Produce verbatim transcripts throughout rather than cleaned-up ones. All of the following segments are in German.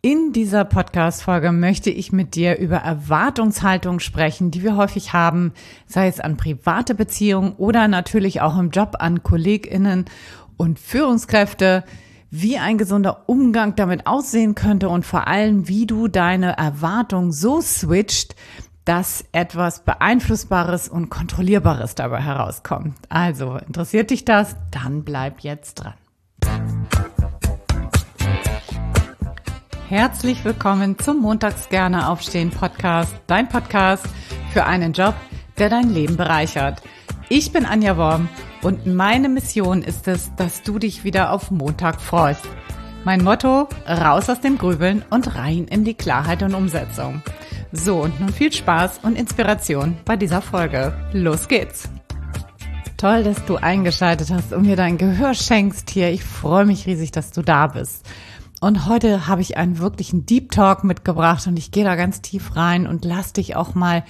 In dieser Podcast-Folge möchte ich mit dir über Erwartungshaltung sprechen, die wir häufig haben, sei es an private Beziehungen oder natürlich auch im Job an KollegInnen und Führungskräfte, wie ein gesunder Umgang damit aussehen könnte und vor allem, wie du deine Erwartung so switcht, dass etwas Beeinflussbares und Kontrollierbares dabei herauskommt. Also, interessiert dich das? Dann bleib jetzt dran. Herzlich willkommen zum Montags gerne aufstehen Podcast, dein Podcast für einen Job, der dein Leben bereichert. Ich bin Anja Worm und meine Mission ist es, dass du dich wieder auf Montag freust. Mein Motto: raus aus dem Grübeln und rein in die Klarheit und Umsetzung. So, und nun viel Spaß und Inspiration bei dieser Folge. Los geht's! Toll, dass du eingeschaltet hast und mir dein Gehör schenkst hier. Ich freue mich riesig, dass du da bist. Und heute habe ich einen wirklichen Deep Talk mitgebracht und ich gehe da ganz tief rein und lass dich auch mal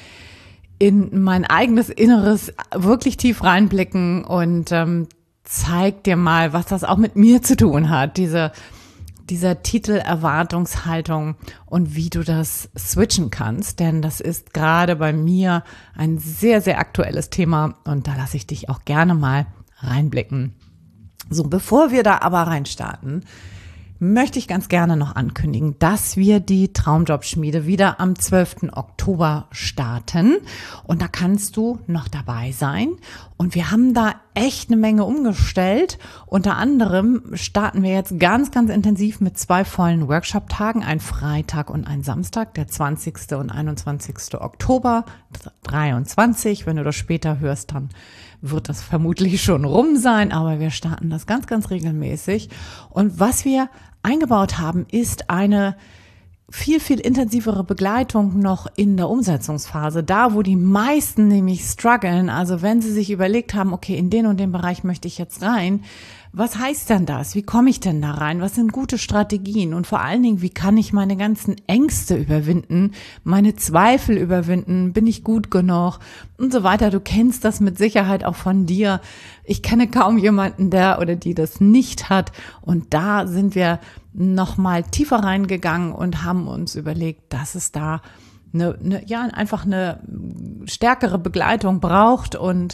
in mein eigenes Inneres wirklich tief reinblicken und ähm, zeig dir mal, was das auch mit mir zu tun hat, diese, dieser Titel Erwartungshaltung und wie du das switchen kannst, denn das ist gerade bei mir ein sehr, sehr aktuelles Thema und da lasse ich dich auch gerne mal reinblicken. So, bevor wir da aber reinstarten, möchte ich ganz gerne noch ankündigen, dass wir die Traumjobschmiede wieder am zwölften Oktober starten. Und da kannst du noch dabei sein. Und wir haben da echt eine Menge umgestellt. Unter anderem starten wir jetzt ganz, ganz intensiv mit zwei vollen Workshop-Tagen, ein Freitag und ein Samstag, der zwanzigsten und einundzwanzigsten Oktober dreiundzwanzig. Wenn du das später hörst, dann wird das vermutlich schon rum sein, aber wir starten das ganz, ganz regelmäßig. Und was wir eingebaut haben, ist eine viel, viel intensivere Begleitung noch in der Umsetzungsphase, da wo die meisten nämlich strugglen, also wenn sie sich überlegt haben, okay, in den und den Bereich möchte ich jetzt rein, was heißt denn das? Wie komme ich denn da rein? Was sind gute Strategien? Und vor allen Dingen, wie kann ich meine ganzen Ängste überwinden, meine Zweifel überwinden? Bin ich gut genug? Und so weiter. Du kennst das mit Sicherheit auch von dir. Ich kenne kaum jemanden, der oder die das nicht hat. Und da sind wir nochmal tiefer reingegangen und haben uns überlegt, dass es da eine, eine, ja, einfach eine stärkere Begleitung braucht und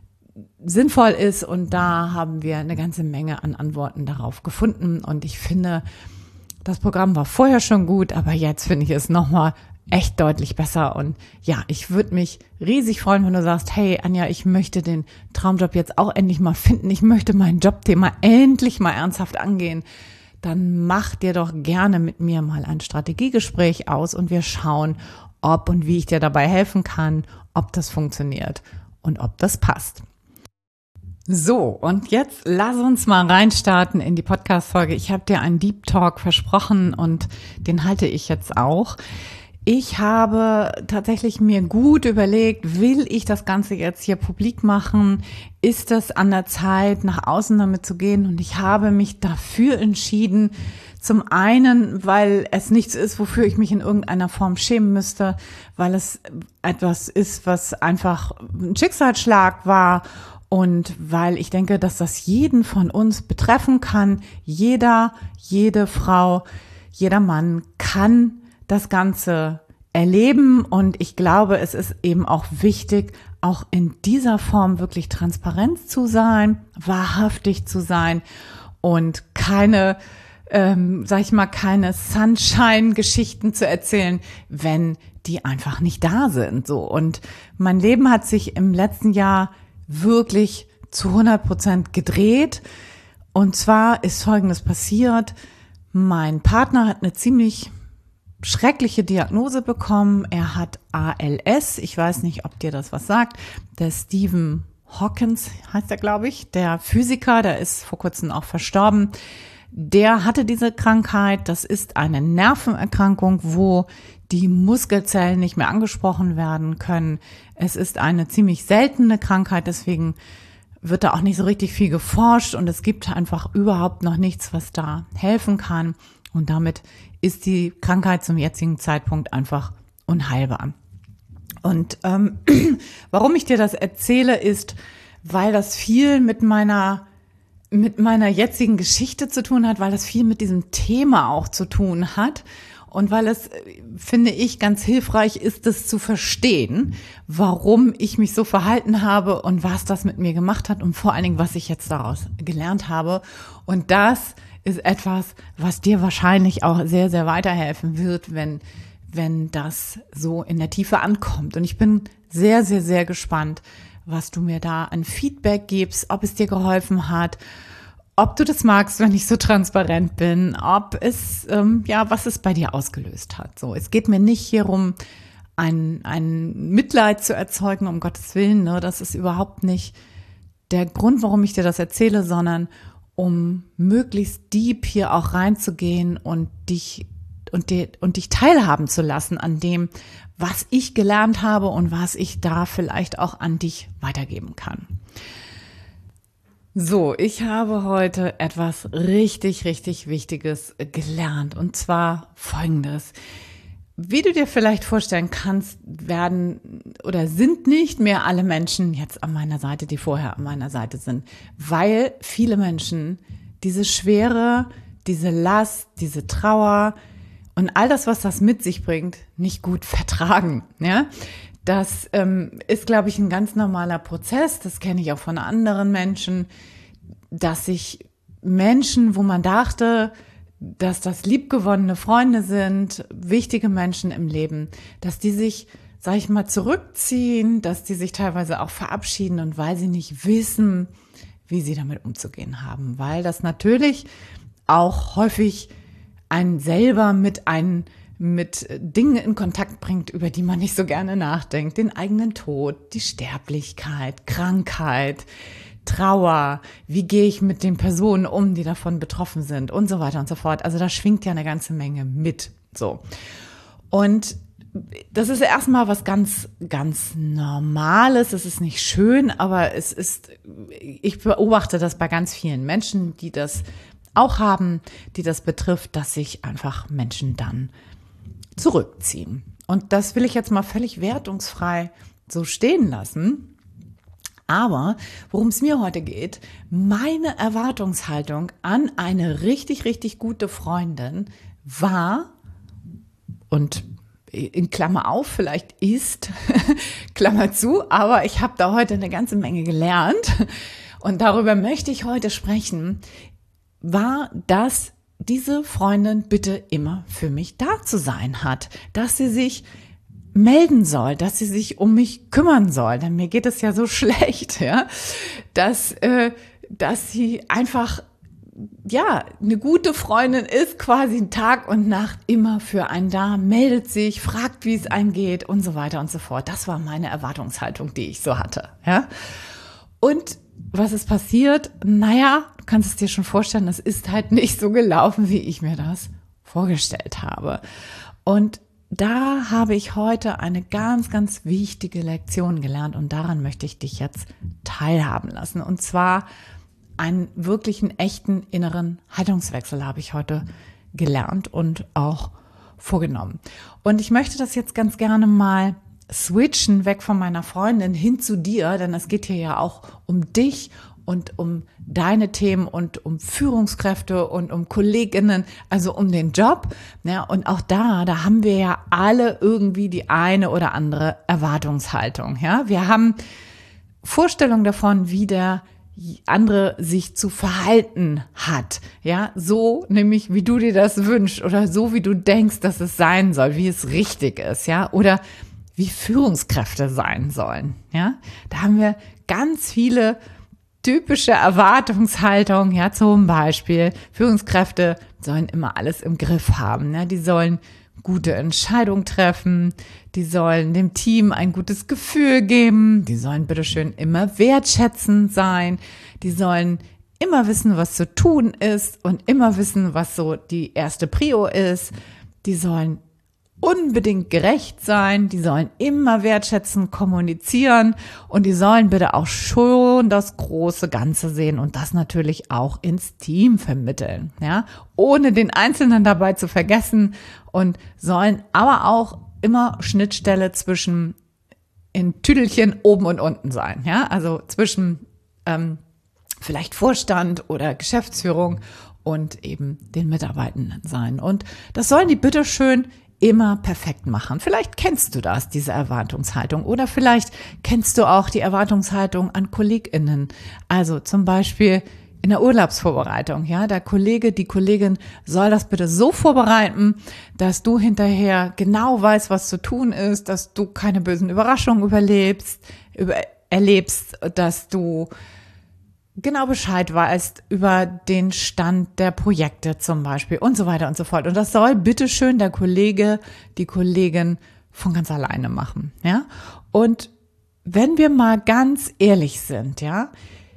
sinnvoll ist, und da haben wir eine ganze Menge an Antworten darauf gefunden und ich finde, das Programm war vorher schon gut, aber jetzt finde ich es nochmal echt deutlich besser und ja, ich würde mich riesig freuen, wenn du sagst, hey Anja, ich möchte den Traumjob jetzt auch endlich mal finden, ich möchte mein Jobthema endlich mal ernsthaft angehen, dann mach dir doch gerne mit mir mal ein Strategiegespräch aus und wir schauen, ob und wie ich dir dabei helfen kann, ob das funktioniert und ob das passt. So, und jetzt lass uns mal reinstarten in die Podcast-Folge. Ich habe dir einen Deep Talk versprochen und den halte ich jetzt auch. Ich habe tatsächlich mir gut überlegt, will ich das Ganze jetzt hier publik machen? Ist es an der Zeit, nach außen damit zu gehen? Und ich habe mich dafür entschieden, zum einen, weil es nichts ist, wofür ich mich in irgendeiner Form schämen müsste, weil es etwas ist, was einfach ein Schicksalsschlag war. Und weil ich denke, dass das jeden von uns betreffen kann, jeder, jede Frau, jeder Mann kann das Ganze erleben. Und ich glaube, es ist eben auch wichtig, auch in dieser Form wirklich transparent zu sein, wahrhaftig zu sein und keine, ähm, sag ich mal, keine Sunshine-Geschichten zu erzählen, wenn die einfach nicht da sind. So. Und mein Leben hat sich im letzten Jahr wirklich zu hundert Prozent gedreht. Und zwar ist Folgendes passiert. Mein Partner hat eine ziemlich schreckliche Diagnose bekommen. Er hat A L S. Ich weiß nicht, ob dir das was sagt. Der Stephen Hawkins heißt er, glaube ich, der Physiker, der ist vor kurzem auch verstorben. Der hatte diese Krankheit. Das ist eine Nervenerkrankung, wo die Muskelzellen nicht mehr angesprochen werden können. Es ist eine ziemlich seltene Krankheit, deswegen wird da auch nicht so richtig viel geforscht und es gibt einfach überhaupt noch nichts, was da helfen kann. Und damit ist die Krankheit zum jetzigen Zeitpunkt einfach unheilbar. Und ähm, warum ich dir das erzähle, ist, weil das viel mit meiner mit meiner jetzigen Geschichte zu tun hat, weil das viel mit diesem Thema auch zu tun hat und weil es, finde ich, ganz hilfreich ist, es zu verstehen, warum ich mich so verhalten habe und was das mit mir gemacht hat und vor allen Dingen, was ich jetzt daraus gelernt habe. Und das ist etwas, was dir wahrscheinlich auch sehr, sehr weiterhelfen wird, wenn, wenn das so in der Tiefe ankommt. Und ich bin sehr, sehr, sehr gespannt, was du mir da an Feedback gibst, ob es dir geholfen hat, ob du das magst, wenn ich so transparent bin, ob es, ähm, ja, was es bei dir ausgelöst hat. So, es geht mir nicht hierum, ein, ein Mitleid zu erzeugen, um Gottes Willen, ne, das ist überhaupt nicht der Grund, warum ich dir das erzähle, sondern um möglichst deep hier auch reinzugehen und dich, und dir, und dich teilhaben zu lassen an dem, was ich gelernt habe und was ich da vielleicht auch an dich weitergeben kann. So, ich habe heute etwas richtig, richtig Wichtiges gelernt und zwar Folgendes. Wie du dir vielleicht vorstellen kannst, werden oder sind nicht mehr alle Menschen jetzt an meiner Seite, die vorher an meiner Seite sind, weil viele Menschen diese Schwere, diese Last, diese Trauer und all das, was das mit sich bringt, nicht gut vertragen. Ja, das ähm, ist, glaube ich, ein ganz normaler Prozess. Das kenne ich auch von anderen Menschen, dass sich Menschen, wo man dachte, dass das liebgewonnene Freunde sind, wichtige Menschen im Leben, dass die sich, sag ich mal, zurückziehen, dass die sich teilweise auch verabschieden und weil sie nicht wissen, wie sie damit umzugehen haben, weil das natürlich auch häufig einen selber mit ein, mit Dingen in Kontakt bringt, über die man nicht so gerne nachdenkt. Den eigenen Tod, die Sterblichkeit, Krankheit, Trauer, wie gehe ich mit den Personen um, die davon betroffen sind und so weiter und so fort. Also da schwingt ja eine ganze Menge mit. So. Und das ist erstmal was ganz, ganz Normales. Es ist nicht schön, aber es ist, ich beobachte das bei ganz vielen Menschen, die das auch haben, die das betrifft, dass sich einfach Menschen dann zurückziehen. Und das will ich jetzt mal völlig wertungsfrei so stehen lassen. Aber worum es mir heute geht, meine Erwartungshaltung an eine richtig, richtig gute Freundin war, und in Klammer auf, vielleicht ist, Klammer zu, aber ich habe da heute eine ganze Menge gelernt und darüber möchte ich heute sprechen, war, dass diese Freundin bitte immer für mich da zu sein hat, dass sie sich melden soll, dass sie sich um mich kümmern soll, denn mir geht es ja so schlecht, ja, dass, äh, dass sie einfach, ja, eine gute Freundin ist, quasi Tag und Nacht immer für einen da, meldet sich, fragt, wie es einem geht und so weiter und so fort. Das war meine Erwartungshaltung, die ich so hatte, ja. Und was ist passiert? Naja, du kannst es dir schon vorstellen, das ist halt nicht so gelaufen, wie ich mir das vorgestellt habe. Und da habe ich heute eine ganz, ganz wichtige Lektion gelernt und daran möchte ich dich jetzt teilhaben lassen. Und zwar einen wirklichen, echten inneren Haltungswechsel habe ich heute gelernt und auch vorgenommen. Und ich möchte das jetzt ganz gerne mal switchen, weg von meiner Freundin hin zu dir, denn es geht hier ja auch um dich und um deine Themen und um Führungskräfte und um Kolleginnen, also um den Job. Ja, und auch da, da haben wir ja alle irgendwie die eine oder andere Erwartungshaltung. Ja, wir haben Vorstellungen davon, wie der andere sich zu verhalten hat. Ja, so nämlich, wie du dir das wünschst oder so, wie du denkst, dass es sein soll, wie es richtig ist. Ja, oder wie Führungskräfte sein sollen. Ja, da haben wir ganz viele typische Erwartungshaltung, ja, zum Beispiel Führungskräfte sollen immer alles im Griff haben, ne? Die sollen gute Entscheidungen treffen, die sollen dem Team ein gutes Gefühl geben, die sollen bitteschön immer wertschätzend sein, die sollen immer wissen, was zu tun ist und immer wissen, was so die erste Prio ist, die sollen unbedingt gerecht sein, die sollen immer wertschätzend kommunizieren und die sollen bitte auch schon das große Ganze sehen und das natürlich auch ins Team vermitteln, ja, ohne den Einzelnen dabei zu vergessen und sollen aber auch immer Schnittstelle zwischen in Tüdelchen oben und unten sein, ja, also zwischen ähm, vielleicht Vorstand oder Geschäftsführung und eben den Mitarbeitenden sein. Und das sollen die bitteschön immer perfekt machen. Vielleicht kennst du das, diese Erwartungshaltung, oder vielleicht kennst du auch die Erwartungshaltung an KollegInnen. Also zum Beispiel in der Urlaubsvorbereitung, ja, der Kollege, die Kollegin soll das bitte so vorbereiten, dass du hinterher genau weißt, was zu tun ist, dass du keine bösen Überraschungen überlebst, über, erlebst, dass du genau Bescheid weißt über den Stand der Projekte zum Beispiel und so weiter und so fort. Und das soll bitteschön der Kollege, die Kollegin von ganz alleine machen, ja. Und wenn wir mal ganz ehrlich sind, ja,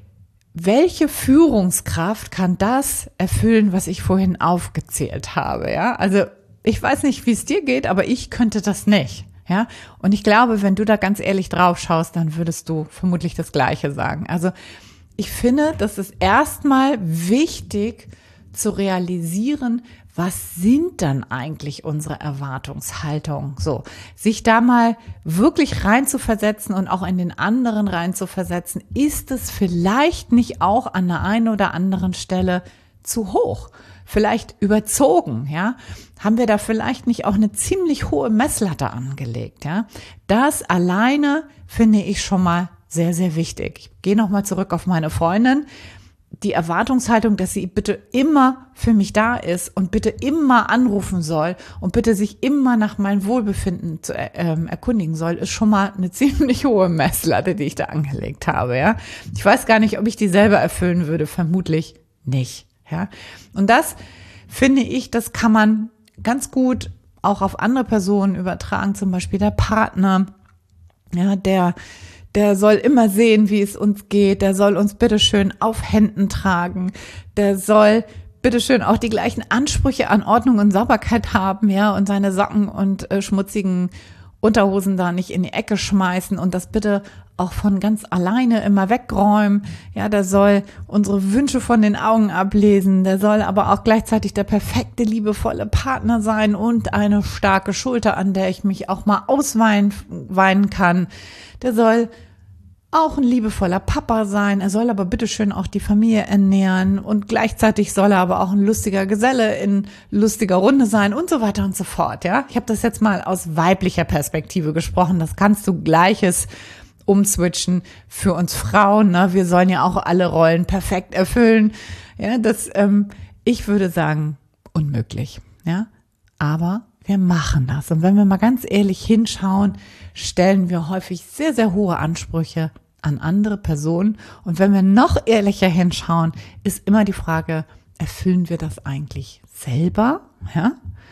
welche Führungskraft kann das erfüllen, was ich vorhin aufgezählt habe, ja? Also ich weiß nicht, wie es dir geht, aber ich könnte das nicht, ja? Und ich glaube, wenn du da ganz ehrlich drauf schaust, dann würdest du vermutlich das Gleiche sagen. Also ich finde, das ist erstmal wichtig zu realisieren, was sind dann eigentlich unsere Erwartungshaltungen? So, sich da mal wirklich reinzuversetzen und auch in den anderen reinzuversetzen, ist es vielleicht nicht auch an der einen oder anderen Stelle zu hoch? Vielleicht überzogen, ja? Haben wir da vielleicht nicht auch eine ziemlich hohe Messlatte angelegt, ja? Das alleine finde ich schon mal sehr, sehr wichtig. Ich gehe nochmal zurück auf meine Freundin. Die Erwartungshaltung, dass sie bitte immer für mich da ist und bitte immer anrufen soll und bitte sich immer nach meinem Wohlbefinden zu, ähm, erkundigen soll, ist schon mal eine ziemlich hohe Messlatte, die ich da angelegt habe, ja. Ich weiß gar nicht, ob ich die selber erfüllen würde, vermutlich nicht, ja. Und das finde ich, das kann man ganz gut auch auf andere Personen übertragen, zum Beispiel der Partner, ja, der Der soll immer sehen, wie es uns geht. Der soll uns bitteschön auf Händen tragen. Der soll bitteschön auch die gleichen Ansprüche an Ordnung und Sauberkeit haben, ja, und seine Socken und äh, schmutzigen Unterhosen da nicht in die Ecke schmeißen und das bitte auch von ganz alleine immer wegräumen. Ja, der soll unsere Wünsche von den Augen ablesen. Der soll aber auch gleichzeitig der perfekte, liebevolle Partner sein und eine starke Schulter, an der ich mich auch mal ausweinen weinen kann. Der soll auch ein liebevoller Papa sein. Er soll aber bitteschön auch die Familie ernähren und gleichzeitig soll er aber auch ein lustiger Geselle in lustiger Runde sein und so weiter und so fort. Ja, ich habe das jetzt mal aus weiblicher Perspektive gesprochen. Das kannst du Gleiches umswitchen für uns Frauen. Ne? Wir sollen ja auch alle Rollen perfekt erfüllen. Ja, das, ähm, ich würde sagen, unmöglich. Ja, aber wir machen das. Und wenn wir mal ganz ehrlich hinschauen, stellen wir häufig sehr, sehr hohe Ansprüche an andere Personen. Und wenn wir noch ehrlicher hinschauen, ist immer die Frage, erfüllen wir das eigentlich selber? Ja?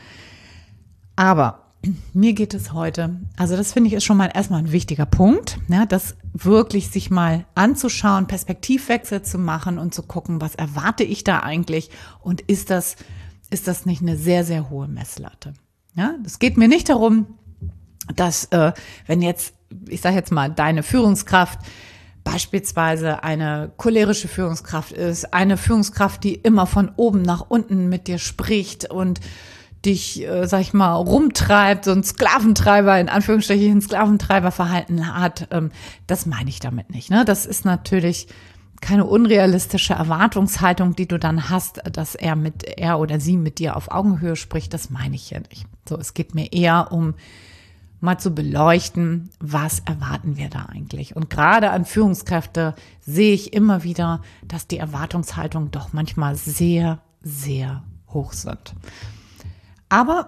Aber mir geht es heute, also das finde ich ist schon mal erstmal ein wichtiger Punkt, ja, das wirklich sich mal anzuschauen, Perspektivwechsel zu machen und zu gucken, was erwarte ich da eigentlich und ist das, ist das nicht eine sehr, sehr hohe Messlatte? Ja, es geht mir nicht darum, dass äh, wenn jetzt, ich sage jetzt mal, deine Führungskraft beispielsweise eine cholerische Führungskraft ist, eine Führungskraft, die immer von oben nach unten mit dir spricht und dich, äh, sag ich mal, rumtreibt, so ein Sklaventreiber, in Anführungsstrichen Sklaventreiberverhalten hat, ähm, das meine ich damit nicht. Ne? Das ist natürlich keine unrealistische Erwartungshaltung, die du dann hast, dass er mit er oder sie mit dir auf Augenhöhe spricht. Das meine ich hier nicht. So, es geht mir eher um mal zu beleuchten, was erwarten wir da eigentlich. Und gerade an Führungskräfte sehe ich immer wieder, dass die Erwartungshaltungen doch manchmal sehr, sehr hoch sind. Aber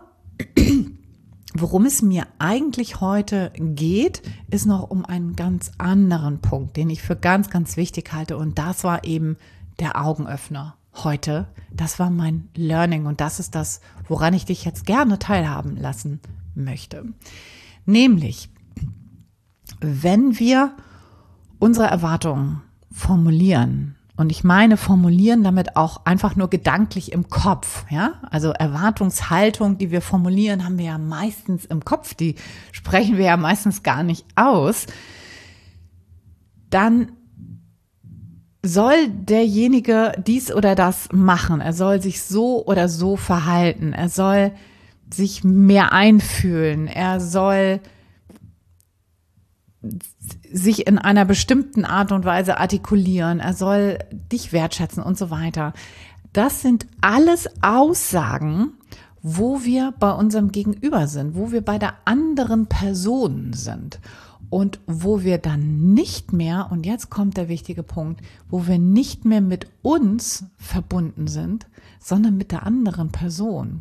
worum es mir eigentlich heute geht, ist noch um einen ganz anderen Punkt, den ich für ganz, ganz wichtig halte. Und das war eben der Augenöffner heute. Das war mein Learning und das ist das, woran ich dich jetzt gerne teilhaben lassen möchte. Nämlich, wenn wir unsere Erwartungen formulieren, und ich meine formulieren damit auch einfach nur gedanklich im Kopf, ja? Also Erwartungshaltung, die wir formulieren, haben wir ja meistens im Kopf, die sprechen wir ja meistens gar nicht aus. Dann soll derjenige dies oder das machen. Er soll sich so oder so verhalten. Er soll sich mehr einfühlen. Er soll sich in einer bestimmten Art und Weise artikulieren, er soll dich wertschätzen und so weiter. Das sind alles Aussagen, wo wir bei unserem Gegenüber sind, wo wir bei der anderen Person sind und wo wir dann nicht mehr, und jetzt kommt der wichtige Punkt, wo wir nicht mehr mit uns verbunden sind, sondern mit der anderen Person.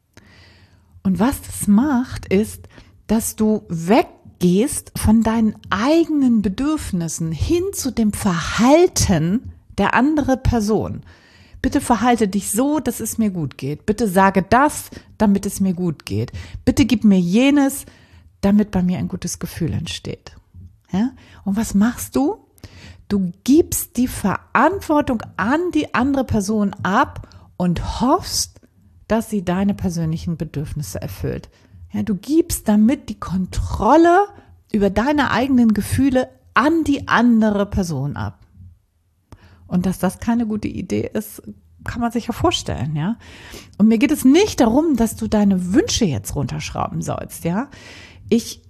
Und was das macht, ist, dass du weggehst von deinen eigenen Bedürfnissen hin zu dem Verhalten der anderen Person. Bitte verhalte dich so, dass es mir gut geht. Bitte sage das, damit es mir gut geht. Bitte gib mir jenes, damit bei mir ein gutes Gefühl entsteht. Ja? Und was machst du? Du gibst die Verantwortung an die andere Person ab und hoffst, dass sie deine persönlichen Bedürfnisse erfüllt. Ja, du gibst damit die Kontrolle über deine eigenen Gefühle an die andere Person ab. Und dass das keine gute Idee ist, kann man sich ja vorstellen, ja. Und mir geht es nicht darum, dass du deine Wünsche jetzt runterschrauben sollst, ja. Ich,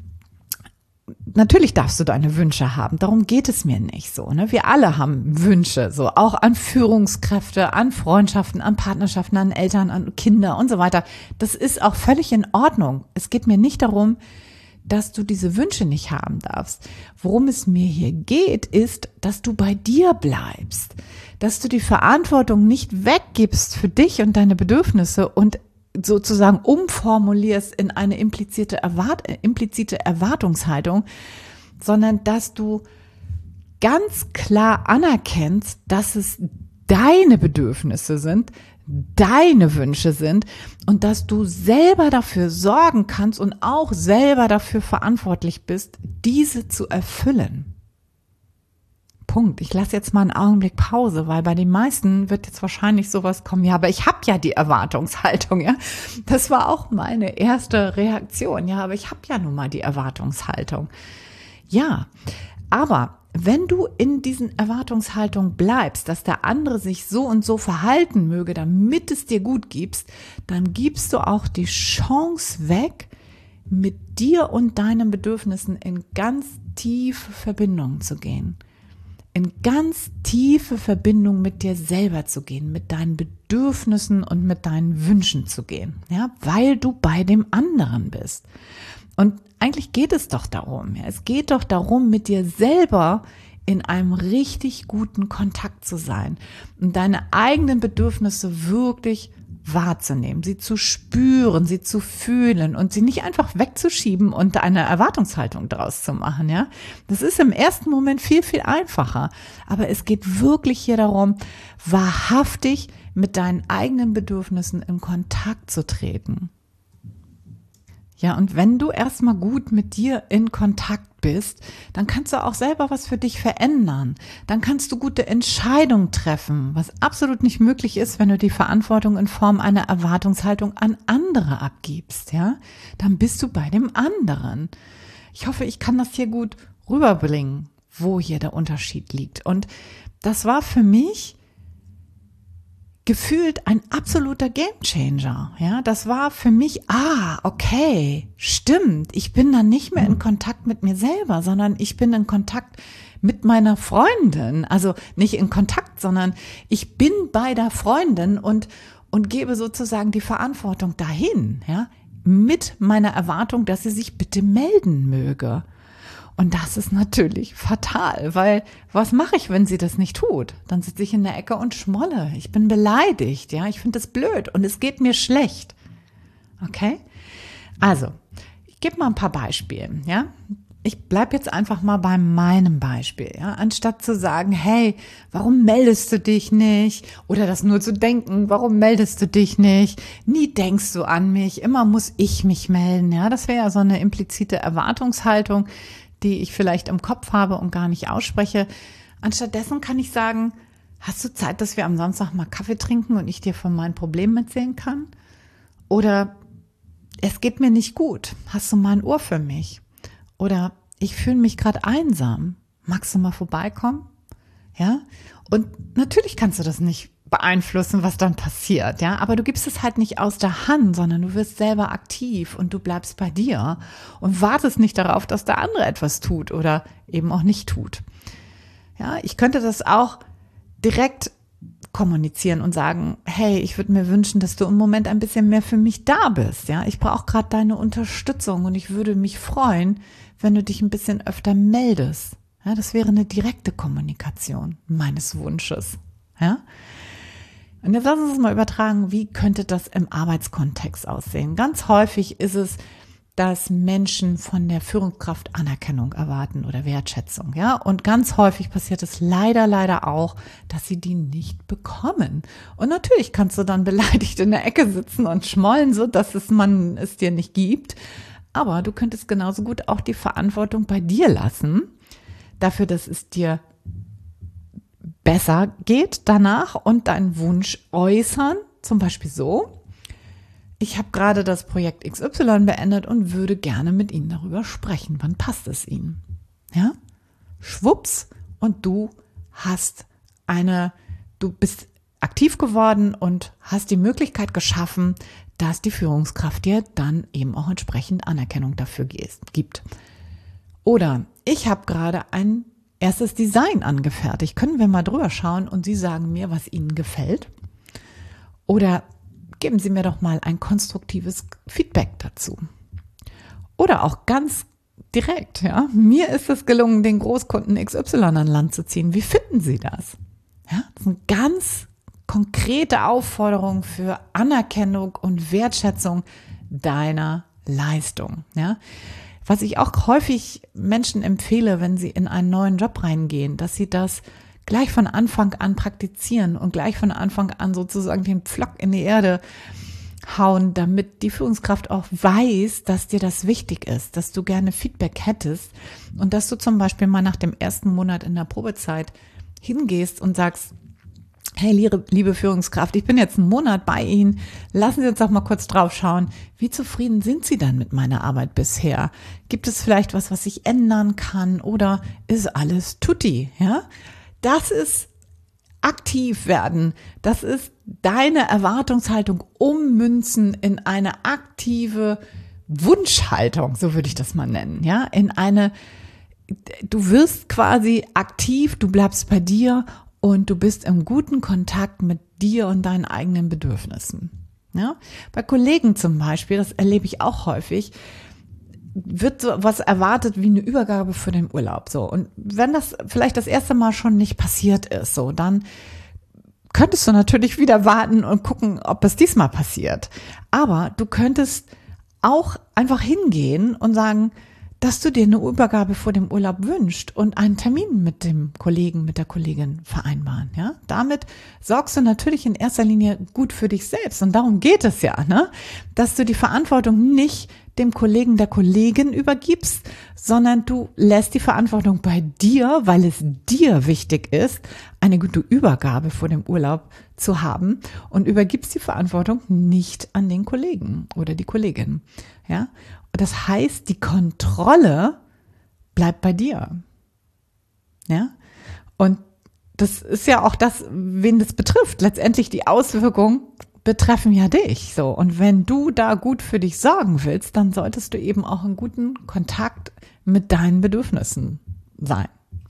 natürlich darfst du deine Wünsche haben, darum geht es mir nicht so, ne. Wir alle haben Wünsche, so auch an Führungskräfte, an Freundschaften, an Partnerschaften, an Eltern, an Kinder und so weiter. Das ist auch völlig in Ordnung. Es geht mir nicht darum, dass du diese Wünsche nicht haben darfst. Worum es mir hier geht, ist, dass du bei dir bleibst, dass du die Verantwortung nicht weggibst für dich und deine Bedürfnisse und sozusagen umformulierst in eine implizite, Erwart- implizite Erwartungshaltung, sondern dass du ganz klar anerkennst, dass es deine Bedürfnisse sind, deine Wünsche sind und dass du selber dafür sorgen kannst und auch selber dafür verantwortlich bist, diese zu erfüllen. Punkt. Ich lasse jetzt mal einen Augenblick Pause, weil bei den meisten wird jetzt wahrscheinlich sowas kommen, ja, aber ich habe ja die Erwartungshaltung, ja. Das war auch meine erste Reaktion, ja, aber ich habe ja nun mal die Erwartungshaltung. Ja, aber wenn du in diesen Erwartungshaltung bleibst, dass der andere sich so und so verhalten möge, damit es dir gut gibst, dann gibst du auch die Chance weg, mit dir und deinen Bedürfnissen in ganz tiefe Verbindung zu gehen. In ganz tiefe Verbindung mit dir selber zu gehen, mit deinen Bedürfnissen und mit deinen Wünschen zu gehen, ja, weil du bei dem anderen bist. Und eigentlich geht es doch darum, ja, es geht doch darum, mit dir selber in einem richtig guten Kontakt zu sein und deine eigenen Bedürfnisse wirklich wahrzunehmen, sie zu spüren, sie zu fühlen und sie nicht einfach wegzuschieben und eine Erwartungshaltung daraus zu machen, ja. Das ist im ersten Moment viel, viel einfacher. Aber es geht wirklich hier darum, wahrhaftig mit deinen eigenen Bedürfnissen in Kontakt zu treten. Ja, und wenn du erstmal gut mit dir in Kontakt bist, dann kannst du auch selber was für dich verändern. Dann kannst du gute Entscheidungen treffen, was absolut nicht möglich ist, wenn du die Verantwortung in Form einer Erwartungshaltung an andere abgibst, ja? Dann bist du bei dem anderen. Ich hoffe, ich kann das hier gut rüberbringen, wo hier der Unterschied liegt. Und das war für mich gefühlt ein absoluter Gamechanger. Ja, das war für mich, ah, okay, stimmt. Ich bin dann nicht mehr in Kontakt mit mir selber, sondern ich bin in Kontakt mit meiner Freundin. Also nicht in Kontakt, sondern ich bin bei der Freundin und, und gebe sozusagen die Verantwortung dahin, ja, mit meiner Erwartung, dass sie sich bitte melden möge. Und das ist natürlich fatal, weil was mache ich, wenn sie das nicht tut? Dann sitze ich in der Ecke und schmolle. Ich bin beleidigt, ja. Ich finde das blöd und es geht mir schlecht. Okay? Also, ich gebe mal ein paar Beispiele, ja. Ich bleib jetzt einfach mal bei meinem Beispiel, ja. Anstatt zu sagen, hey, warum meldest du dich nicht? Oder das nur zu denken, warum meldest du dich nicht? Nie denkst du an mich, immer muss ich mich melden, ja. Das wäre ja so eine implizite Erwartungshaltung, die ich vielleicht im Kopf habe und gar nicht ausspreche. Anstattdessen kann ich sagen, hast du Zeit, dass wir am Samstag mal Kaffee trinken und ich dir von meinen Problemen erzählen kann? Oder es geht mir nicht gut, hast du mal ein Ohr für mich? Oder ich fühle mich gerade einsam, magst du mal vorbeikommen? Ja, und natürlich kannst du das nicht beeinflussen, was dann passiert, ja, aber du gibst es halt nicht aus der Hand, sondern du wirst selber aktiv und du bleibst bei dir und wartest nicht darauf, dass der andere etwas tut oder eben auch nicht tut. Ja, ich könnte das auch direkt kommunizieren und sagen, hey, ich würde mir wünschen, dass du im Moment ein bisschen mehr für mich da bist, ja, ich brauche gerade deine Unterstützung und ich würde mich freuen, wenn du dich ein bisschen öfter meldest. Ja, das wäre eine direkte Kommunikation meines Wunsches, ja. Und jetzt lass uns mal übertragen, wie könnte das im Arbeitskontext aussehen? Ganz häufig ist es, dass Menschen von der Führungskraft Anerkennung erwarten oder Wertschätzung, ja. Und ganz häufig passiert es leider, leider auch, dass sie die nicht bekommen. Und natürlich kannst du dann beleidigt in der Ecke sitzen und schmollen, so dass es man es dir nicht gibt. Aber du könntest genauso gut auch die Verantwortung bei dir lassen, dafür, dass es dir besser geht danach und deinen Wunsch äußern, zum Beispiel so: Ich habe gerade das Projekt X Y beendet und würde gerne mit Ihnen darüber sprechen. Wann passt es Ihnen? Ja? Schwupps, und du hast eine, du bist aktiv geworden und hast die Möglichkeit geschaffen, dass die Führungskraft dir dann eben auch entsprechend Anerkennung dafür gibt. Oder ich habe gerade ein erstes Design angefertigt. Können wir mal drüber schauen und Sie sagen mir, was Ihnen gefällt? Oder geben Sie mir doch mal ein konstruktives Feedback dazu. Oder auch ganz direkt, ja. Mir ist es gelungen, den Großkunden X Y an Land zu ziehen. Wie finden Sie das? Ja, das sind ganz konkrete Aufforderungen für Anerkennung und Wertschätzung deiner Leistung, ja. Was ich auch häufig Menschen empfehle, wenn sie in einen neuen Job reingehen, dass sie das gleich von Anfang an praktizieren und gleich von Anfang an sozusagen den Pflock in die Erde hauen, damit die Führungskraft auch weiß, dass dir das wichtig ist, dass du gerne Feedback hättest und dass du zum Beispiel mal nach dem ersten Monat in der Probezeit hingehst und sagst: Hey, liebe, liebe Führungskraft, ich bin jetzt einen Monat bei Ihnen. Lassen Sie uns doch mal kurz drauf schauen. Wie zufrieden sind Sie dann mit meiner Arbeit bisher? Gibt es vielleicht was, was ich ändern kann, oder ist alles tutti? Ja, das ist aktiv werden. Das ist deine Erwartungshaltung ummünzen in eine aktive Wunschhaltung, so würde ich das mal nennen. Ja, in eine, du wirst quasi aktiv, du bleibst bei dir und du bist im guten Kontakt mit dir und deinen eigenen Bedürfnissen. Ja? Bei Kollegen zum Beispiel, das erlebe ich auch häufig, wird so was erwartet wie eine Übergabe für den Urlaub. So. Und wenn das vielleicht das erste Mal schon nicht passiert ist, so, dann könntest du natürlich wieder warten und gucken, ob es diesmal passiert. Aber du könntest auch einfach hingehen und sagen, dass du dir eine Übergabe vor dem Urlaub wünschst und einen Termin mit dem Kollegen, mit der Kollegin vereinbaren. Ja, damit sorgst du natürlich in erster Linie gut für dich selbst. Und darum geht es ja, ne? Dass du die Verantwortung nicht dem Kollegen, der Kollegin übergibst, sondern du lässt die Verantwortung bei dir, weil es dir wichtig ist, eine gute Übergabe vor dem Urlaub zu haben, und übergibst die Verantwortung nicht an den Kollegen oder die Kollegin. Ja, das heißt, die Kontrolle bleibt bei dir. Ja, und das ist ja auch das, wen das betrifft. Letztendlich die Auswirkungen betreffen ja dich. So, und wenn du da gut für dich sorgen willst, dann solltest du eben auch in guten Kontakt mit deinen Bedürfnissen sein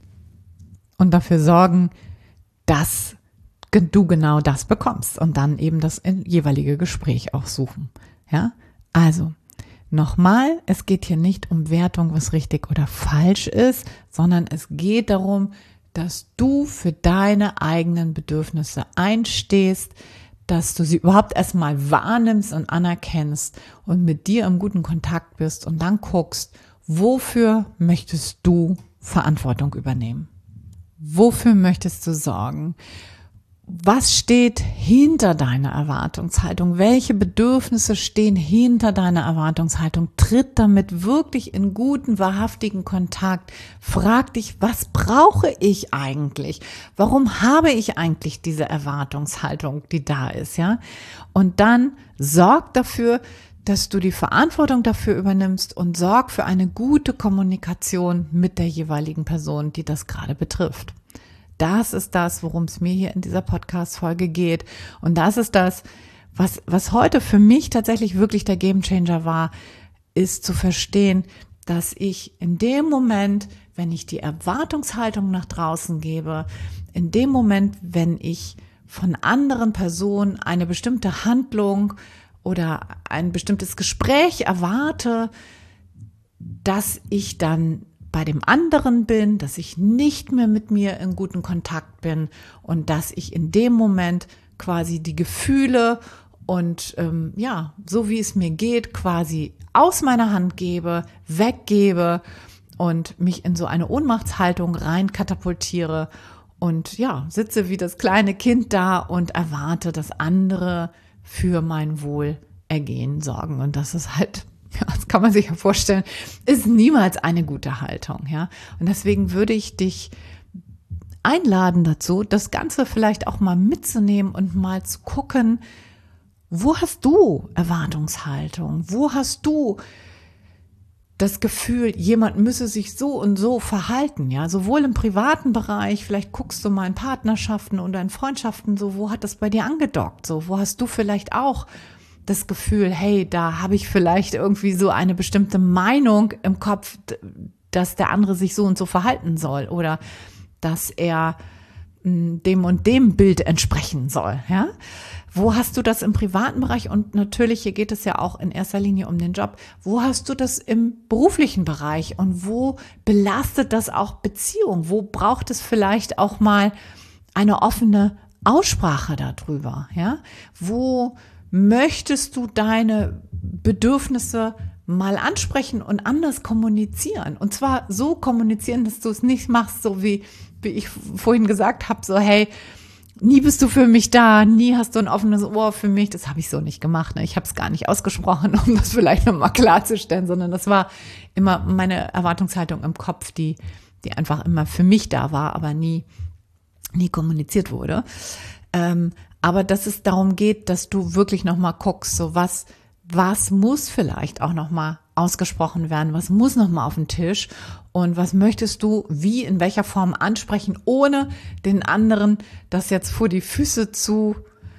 und dafür sorgen, dass du genau das bekommst und dann eben das jeweilige Gespräch auch suchen. Ja, also nochmal, es geht hier nicht um Wertung, was richtig oder falsch ist, sondern es geht darum, dass du für deine eigenen Bedürfnisse einstehst, dass du sie überhaupt erstmal wahrnimmst und anerkennst und mit dir im guten Kontakt bist und dann guckst, wofür möchtest du Verantwortung übernehmen? Wofür möchtest du sorgen? Was steht hinter deiner Erwartungshaltung? Welche Bedürfnisse stehen hinter deiner Erwartungshaltung? Tritt damit wirklich in guten, wahrhaftigen Kontakt. Frag dich, was brauche ich eigentlich? Warum habe ich eigentlich diese Erwartungshaltung, die da ist, ja? Und dann sorg dafür, dass du die Verantwortung dafür übernimmst und sorg für eine gute Kommunikation mit der jeweiligen Person, die das gerade betrifft. das ist das, worum es mir hier in dieser Podcast-Folge geht. Und das ist das, was, was heute für mich tatsächlich wirklich der Gamechanger war, ist zu verstehen, dass ich in dem Moment, wenn ich die Erwartungshaltung nach draußen gebe, in dem Moment, wenn ich von anderen Personen eine bestimmte Handlung oder ein bestimmtes Gespräch erwarte, dass ich dann bei dem anderen bin, dass ich nicht mehr mit mir in guten Kontakt bin und dass ich in dem Moment quasi die Gefühle und ähm, ja, so wie es mir geht, quasi aus meiner Hand gebe, weggebe und mich in so eine Ohnmachtshaltung rein katapultiere und ja, sitze wie das kleine Kind da und erwarte, dass andere für mein Wohlergehen sorgen. Und das ist halt, ja, das kann man sich ja vorstellen, ist niemals eine gute Haltung, ja. Und deswegen würde ich dich einladen dazu, das Ganze vielleicht auch mal mitzunehmen und mal zu gucken, wo hast du Erwartungshaltung? Wo hast du das Gefühl, jemand müsse sich so und so verhalten, ja, sowohl im privaten Bereich, vielleicht guckst du mal in Partnerschaften oder in Freundschaften, so, wo hat das bei dir angedockt, so, wo hast du vielleicht auch das Gefühl, hey, da habe ich vielleicht irgendwie so eine bestimmte Meinung im Kopf, dass der andere sich so und so verhalten soll oder dass er mh, dem und dem Bild entsprechen soll, ja. Wo hast du das im privaten Bereich? Und natürlich, hier geht es ja auch in erster Linie um den Job. Wo hast du das im beruflichen Bereich? Und wo belastet das auch Beziehung? Wo braucht es vielleicht auch mal eine offene Aussprache darüber? Ja? Wo möchtest du deine Bedürfnisse mal ansprechen und anders kommunizieren? Und zwar so kommunizieren, dass du es nicht machst, so wie, wie ich vorhin gesagt habe, so hey, nie bist du für mich da, nie hast du ein offenes Ohr für mich. Das habe ich so nicht gemacht. Ne? Ich habe es gar nicht ausgesprochen, um das vielleicht nochmal klarzustellen, sondern das war immer meine Erwartungshaltung im Kopf, die, die einfach immer für mich da war, aber nie, nie kommuniziert wurde. Ähm, aber dass es darum geht, dass du wirklich nochmal guckst, so was, was muss vielleicht auch nochmal ausgesprochen werden, was muss nochmal auf den Tisch und was möchtest du wie, in welcher Form ansprechen, ohne den anderen das jetzt vor die Füße zu,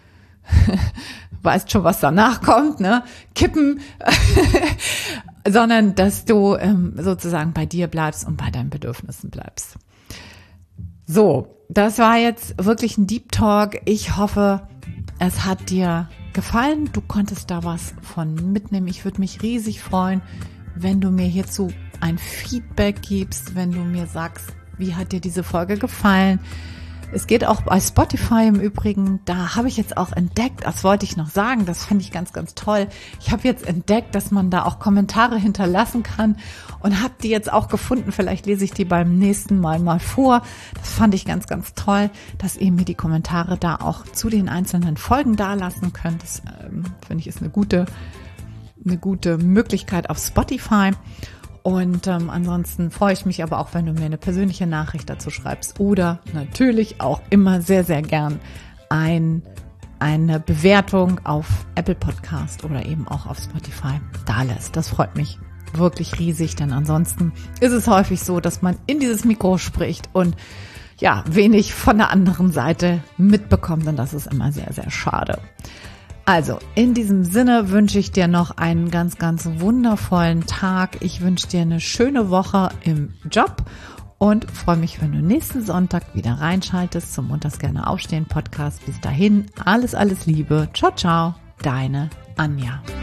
weißt schon, was danach kommt, ne, kippen, sondern dass du ähm, sozusagen bei dir bleibst und bei deinen Bedürfnissen bleibst. So, das war jetzt wirklich ein Deep Talk. Ich hoffe, es hat dir gefallen. Du konntest da was von mitnehmen. Ich würde mich riesig freuen, wenn du mir hierzu ein Feedback gibst, wenn du mir sagst, wie hat dir diese Folge gefallen. Es geht auch bei Spotify im Übrigen, da habe ich jetzt auch entdeckt, das wollte ich noch sagen, das fand ich ganz, ganz toll. Ich habe jetzt entdeckt, dass man da auch Kommentare hinterlassen kann und habe die jetzt auch gefunden. Vielleicht lese ich die beim nächsten Mal mal vor. Das fand ich ganz, ganz toll, dass ihr mir die Kommentare da auch zu den einzelnen Folgen dalassen könnt. Das ähm, finde ich ist eine gute, eine gute Möglichkeit auf Spotify. Und ähm, ansonsten freue ich mich aber auch, wenn du mir eine persönliche Nachricht dazu schreibst oder natürlich auch immer sehr, sehr gern ein, eine Bewertung auf Apple Podcast oder eben auch auf Spotify dalässt. Das freut mich wirklich riesig, denn ansonsten ist es häufig so, dass man in dieses Mikro spricht und ja, wenig von der anderen Seite mitbekommt und das ist immer sehr, sehr schade. Also, in diesem Sinne wünsche ich dir noch einen ganz, ganz wundervollen Tag. Ich wünsche dir eine schöne Woche im Job und freue mich, wenn du nächsten Sonntag wieder reinschaltest zum Montags gerne aufstehen Podcast. Bis dahin, alles, alles Liebe. Ciao, ciao, deine Anja.